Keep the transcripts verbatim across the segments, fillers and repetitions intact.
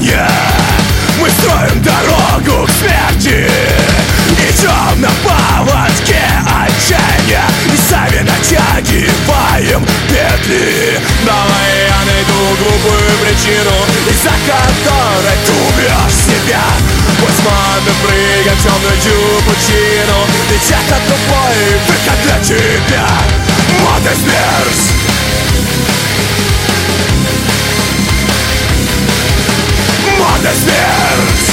отчаяния. Мы строим дорогу к смерти, идем на поводке отчаяния и сами натягиваем петли. Давай я найду глупую причину, из-за которой ты убьешь себя. Пусть мы прыгаем в темную пучину, ведь это тупой выход для тебя. Мода смерть. Мода смерть.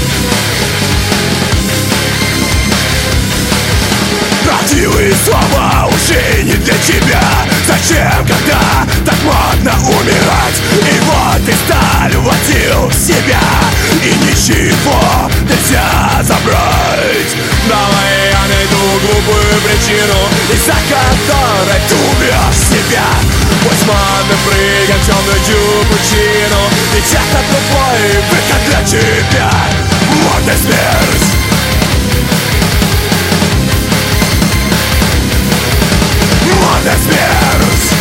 Правдивые слова уже не для тебя. Зачем, когда так модно умирать? И вот ты сталь вводил в себя, и ничего нельзя забрать. Давай я найду глупую причину, из-за которой ты убьешь себя. Пусть мы прыгаем в темную пучину, ведь это тупой выход для тебя. Мода смерть. Мода смерть.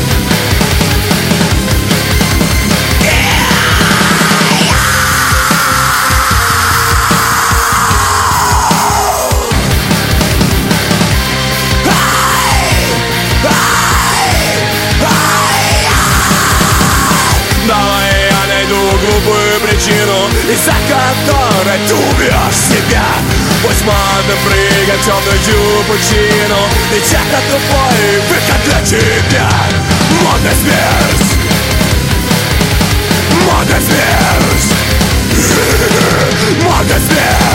Давай я найду глупую причину, из-за которой ты убьешь себя. Пусть мы прыгаем в темную пучину, ведь это тупой выход для тебя. Мода смерть. Мода смерть. Мода смерть.